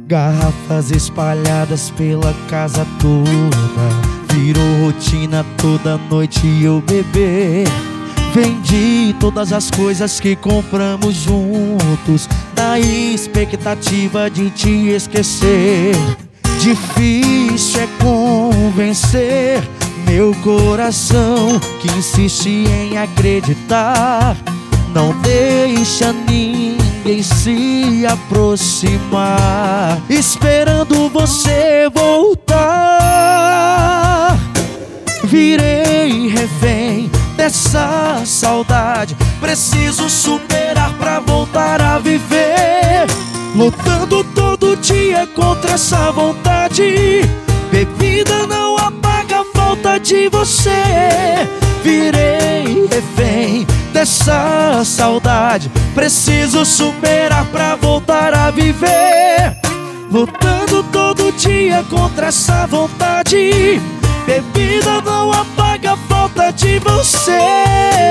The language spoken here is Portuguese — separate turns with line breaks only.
Garrafas espalhadas pela casa toda, virou rotina toda noite eu beber. Vendi todas as coisas que compramos juntos, na expectativa de te esquecer. Difícil é convencer meu coração que insiste em acreditar. Não deixa ninguém se aproximar, esperando você voltar. Virei refém dessa saudade, preciso superar pra voltar a viver. Lutando todo dia contra essa vontade, bebida não apaga a falta de você. Virei refém dessa saudade, preciso superar pra voltar a viver. Lutando todo dia contra essa vontade, bebida não apaga a falta de você.